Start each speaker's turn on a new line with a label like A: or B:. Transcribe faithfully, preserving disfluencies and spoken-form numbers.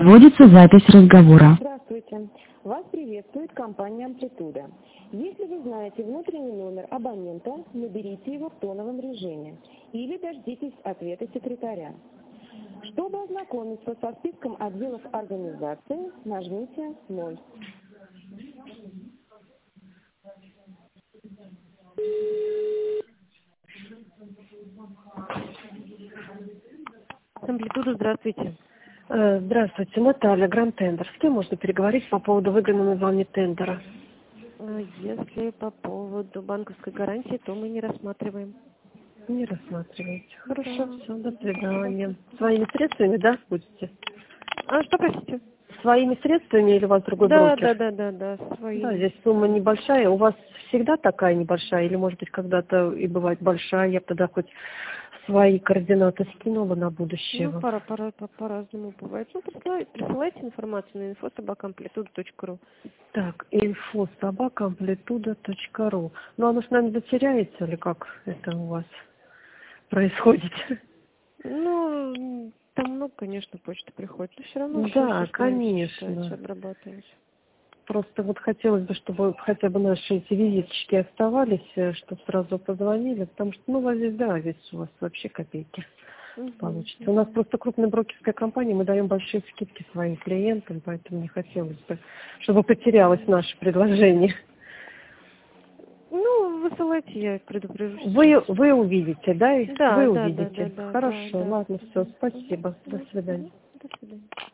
A: Вводится запись разговора.
B: Здравствуйте. Вас приветствует компания «Амплитуда». Если вы знаете внутренний номер абонента, наберите его в тоновом режиме или дождитесь ответа секретаря. Чтобы ознакомиться со списком отделов организации, нажмите ноль. Амплитуда, здравствуйте.
C: Здравствуйте, Наталья, Гранд Тендер. С кем можно переговорить по поводу выгодного вами тендера?
B: Если по поводу банковской гарантии, то мы не рассматриваем.
C: Не рассматриваете. Хорошо,
B: Да.
C: все, до свидания. Своими средствами, да, будете?
B: А что, простите?
C: Своими средствами или у вас другой
B: Да,
C: брокер?
B: да, да, да, да, свои.
C: Да, здесь сумма небольшая. У вас всегда такая небольшая? Или, может быть, когда-то и бывает большая? Я бы тогда хоть свои координаты скинула на будущее.
B: Ну, пора, пора, по- по-разному бывает. Ну, присылайте, присылайте информацию на инфо собака амплитуда точка ру.
C: Так, инфо собака амплитуда точка ру. Ну, оно с нами затеряется или как это у вас происходит?
B: Ну, там много, конечно, почты приходит, но все равно всё
C: Да,
B: считается,
C: конечно.
B: считается, обрабатывается.
C: Просто вот хотелось бы, чтобы хотя бы наши эти визиточки оставались, э, чтобы сразу позвонили, потому что, ну, у вас здесь, да, здесь у вас вообще копейки
B: Угу.
C: получится. У нас просто крупная брокерская компания, мы даем большие скидки своим клиентам, поэтому не хотелось бы, чтобы потерялось наше предложение.
B: Ну, высылайте, я предупрежу.
C: Вы, вы увидите, да?
B: Да,
C: Вы
B: да, да,
C: увидите.
B: да, да,
C: Хорошо,
B: да, да.
C: ладно, все,
B: Мгм.
C: спасибо. До
B: Мгм.
C: свидания.
B: До свидания.